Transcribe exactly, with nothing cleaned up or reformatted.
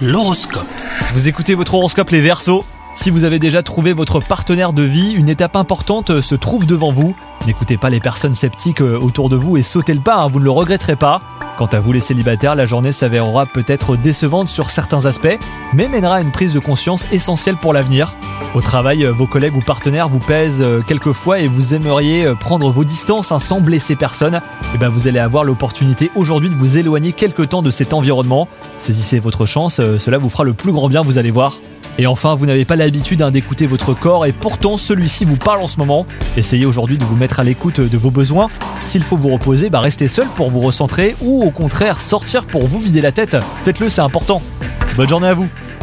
L'horoscope. Vous écoutez votre horoscope les Verseaux. Si vous avez déjà trouvé votre partenaire de vie, une étape importante se trouve devant vous. N'écoutez pas les personnes sceptiques autour de vous et sautez le pas, hein, vous ne le regretterez pas. Quant à vous les célibataires, la journée s'avérera peut-être décevante sur certains aspects, mais mènera à une prise de conscience essentielle pour l'avenir. Au travail, vos collègues ou partenaires vous pèsent quelquefois et vous aimeriez prendre vos distances hein, sans blesser personne. Et ben vous allez avoir l'opportunité aujourd'hui de vous éloigner quelque temps de cet environnement. Saisissez votre chance, cela vous fera le plus grand bien, vous allez voir. Et enfin, vous n'avez pas l'habitude hein, d'écouter votre corps et pourtant celui-ci vous parle en ce moment. Essayez aujourd'hui de vous mettre à l'écoute de vos besoins. S'il faut vous reposer, bah restez seul pour vous recentrer ou au contraire sortir pour vous vider la tête. Faites-le, c'est important. Bonne journée à vous.